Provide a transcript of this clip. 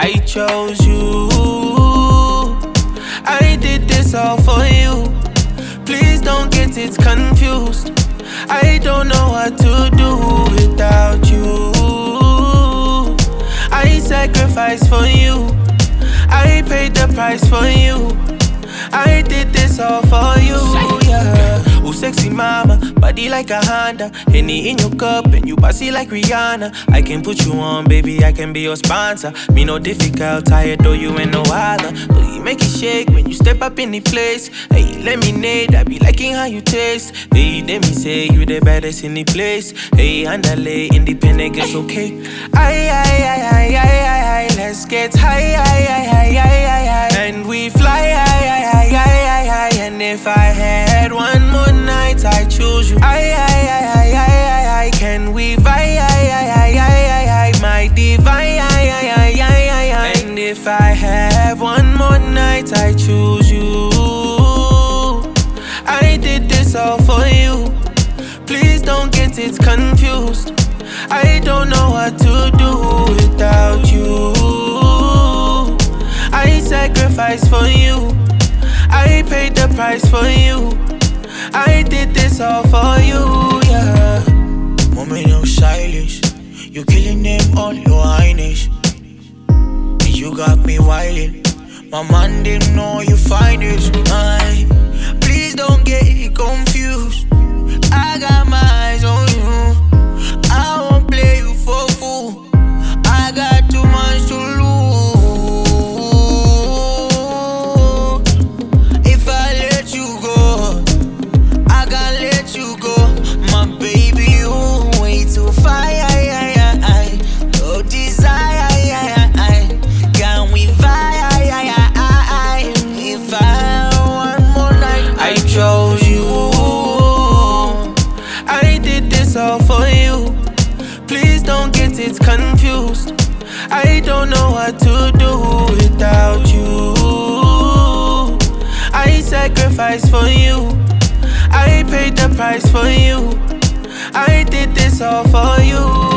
I chose you. I did this all for you. Please don't get it confused. I don't know what to do without you. I sacrificed for you. I paid the price for you. I did this all for you, yeah. Oh, sexy mama, body like a Honda. Henny in your cup and you bossy like Rihanna. I can put you on, baby, I can be your sponsor. Me no difficult, tired though you ain't no holler. But you make it shake when you step up in the place. Hey, lemonade, I be liking how you taste. Hey, let me say you the baddest in the place. Hey, andale, independent, get okay. Aye, let's get high, and we fly, and if I had one more night, I choose you. Can we vibe, my divine, and if I have one more night, I choose you. I did this all for you. Please don't get it confused. I don't know what to do without you. I sacrificed for you. I paid the price for you. I did this all for you, yeah. Moment of silence, you killing them all, your highness. You got me wildin'. My man didn't know you find this. Please don't get it confused. I got my eyes on you. I won't play you for fool. I got too much to lose. If I let you go, I gotta let you go. My baby, you way too fine. No desire. Can we vibe? If I one more night, I chose you. I did this all for you. Please don't get it confused. I don't know what to do without you. I sacrificed for you. I paid the price for you. I did this all for you.